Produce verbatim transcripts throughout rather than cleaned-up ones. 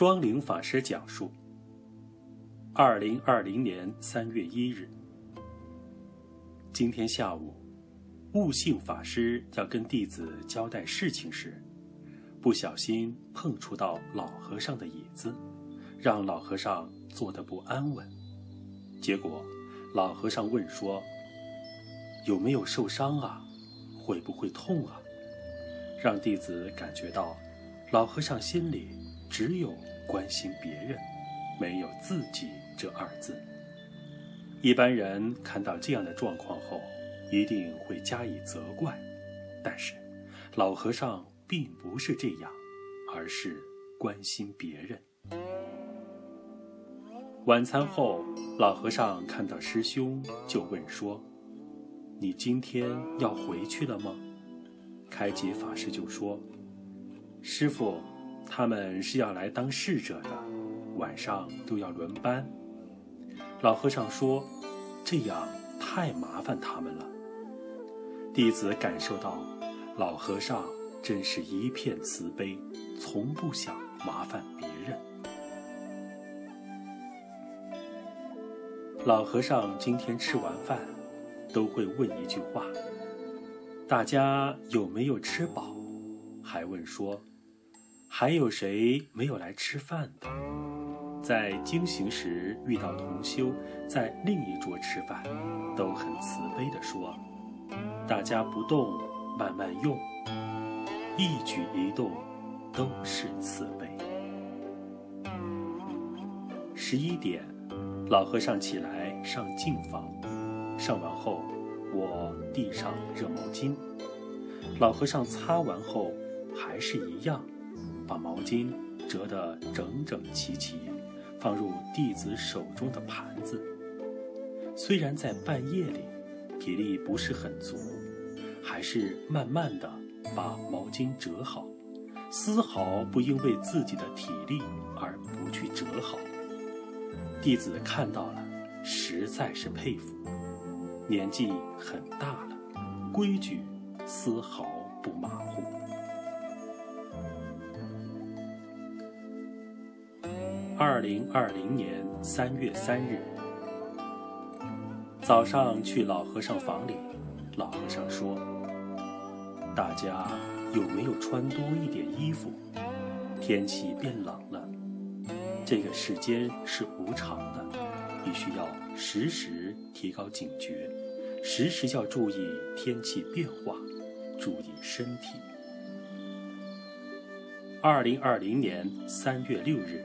庄灵法师讲述：二零二零年三月一日，今天下午，悟性法师要跟弟子交代事情时，不小心碰触到老和尚的椅子，让老和尚坐得不安稳。结果老和尚问说：有没有受伤啊？会不会痛啊？让弟子感觉到老和尚心里只有关心别人，没有自己这二字。一般人看到这样的状况后一定会加以责怪，但是老和尚并不是这样，而是关心别人。晚餐后，老和尚看到师兄就问说：你今天要回去了吗？开解法师就说：师父，他们是要来当侍者的，晚上都要轮班。老和尚说：这样太麻烦他们了。弟子感受到老和尚真是一片慈悲，从不想麻烦别人。老和尚今天吃完饭都会问一句话：大家有没有吃饱？还问说：还有谁没有来吃饭的？在经行时遇到同修在另一桌吃饭，都很慈悲地说：大家不动，慢慢用，一举一动都是慈悲。十一点，老和尚起来上净房，上完后我递上热毛巾，老和尚擦完后还是一样，把毛巾折得整整齐齐，放入弟子手中的盘子。虽然在半夜里体力不是很足，还是慢慢地把毛巾折好，丝毫不因为自己的体力而不去折好。弟子看到了，实在是佩服，年纪很大了，规矩丝毫不马虎。二零二零年三月三日，早上去老和尚房里，老和尚说：大家有没有穿多一点衣服？天气变冷了，这个世间是无常的，必须要时时提高警觉，时时要注意天气变化，注意身体。二零二零年三月六日，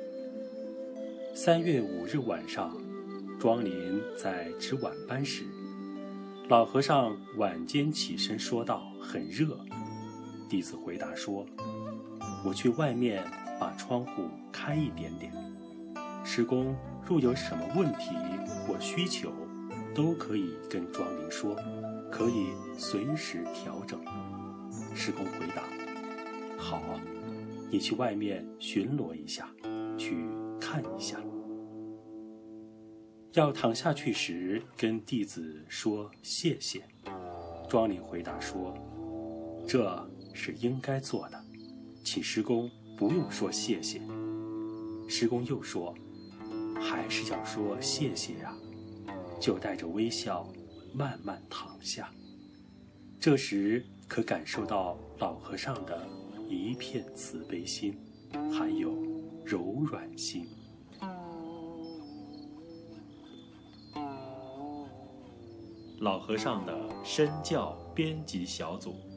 三月五日晚上，庄林在值晚班时，老和尚晚间起身说道：很热。弟子回答说：我去外面把窗户开一点点，师公若有什么问题或需求，都可以跟庄林说，可以随时调整。师公回答：好，你去外面巡逻一下，去看一下。要躺下去时，跟弟子说谢谢。庄林回答说：这是应该做的，请师公不用说谢谢。师公又说：还是要说谢谢呀、啊，就带着微笑慢慢躺下。这时可感受到老和尚的一片慈悲心，还有柔软心。老和尚的身教编辑小组。